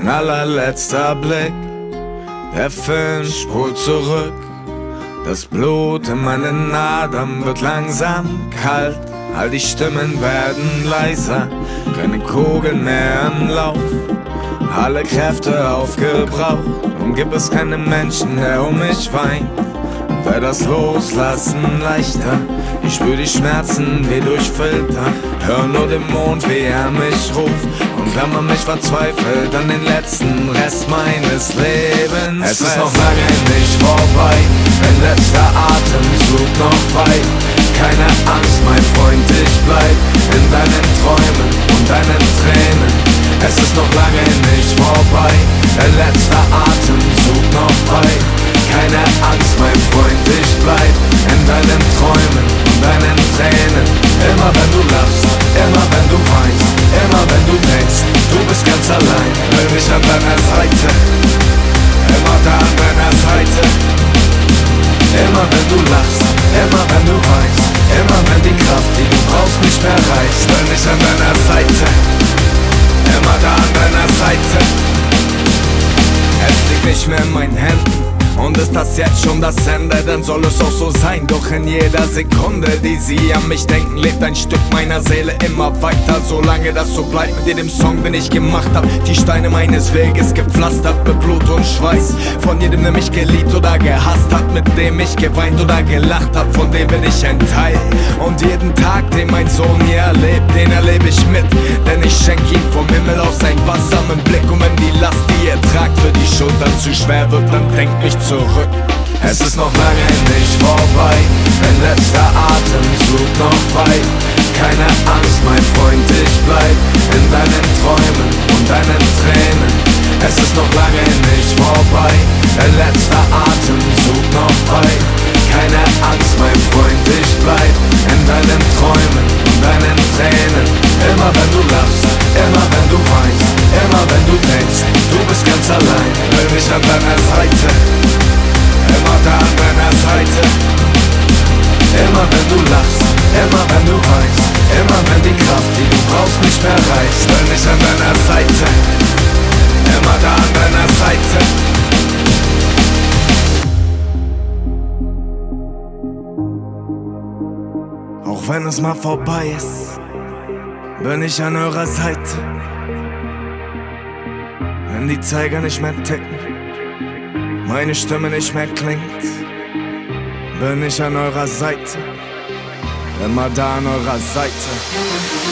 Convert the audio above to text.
Mein allerletzter Blick, der Film spult zurück. Das Blut in meinen Adern wird langsam kalt. All die Stimmen werden leiser, keine Kugeln mehr im Lauf. Alle Kräfte aufgebraucht und gibt es keinen Menschen, der um mich weint. Wäre das Loslassen leichter, ich spür die Schmerzen wie durch Filter. Hör nur den Mond, wie er mich ruft und klammer mich verzweifelt an den letzten Rest meines Lebens. Es ist noch lange nicht vorbei, mein letzter Atemzug noch weit. Keine Angst, mein Freund, ich bleib in deinen Träumen und deinen Tränen. Es ist noch lange nicht vorbei, der letzte Atemzug noch weit. Keine Angst, mein Freund, ich bleib in deinen Träumen und deinen Tränen. Immer wenn du lachst, immer wenn du weinst, immer wenn du denkst, du bist ganz allein, bin ich an deiner Seite. Immer da an deiner Seite. Immer wenn du lachst, immer wenn du weinst, immer wenn die Kraft, die du brauchst, nicht mehr reicht, bin ich an deiner Seite. Immer da an deiner Seite. Es liegt nicht mehr in meinen Händen. Und ist das jetzt schon das Ende, dann soll es auch so sein. Doch in jeder Sekunde, die sie an mich denken, lebt ein Stück meiner Seele immer weiter. Solange das so bleibt mit jedem Song, den ich gemacht hab, die Steine meines Weges gepflastert mit Blut und Schweiß. Von jedem, der mich geliebt oder gehasst hat, mit dem ich geweint oder gelacht hab, von dem bin ich ein Teil. Und jeden Tag, den mein Sohn hier erlebt, den erlebe ich mit. Denn ich schenk ihm vom Himmel aus einen wachsamen Blick. Und wenn die Last, die ihr tragt, für die Schultern zu schwer wird, dann denkt mich zurück. Es ist noch lange nicht vorbei, mein letzter Atemzug noch weit. Keine Angst, mein Freund, ich bleib in deinen Träumen und deinen Tränen. Es ist noch lange nicht vorbei, der letzte Atemzug noch weit. Keine Angst, mein Freund, ich bleib in deinen Träumen und deinen Tränen. Immer wenn du lachst, immer wenn du weinst, immer wenn du denkst, du bist ganz allein, bin ich an deiner Seite. Immer da an deiner Seite. Immer wenn du lachst, immer wenn du weinst, immer wenn die Kraft, die du brauchst, nicht mehr reicht, bin ich an deiner Seite. Immer da an deiner Seite. Auch wenn es mal vorbei ist, bin ich an eurer Seite. Wenn die Zeiger nicht mehr ticken, meine Stimme nicht mehr klingt, bin ich an eurer Seite. Immer da an eurer Seite.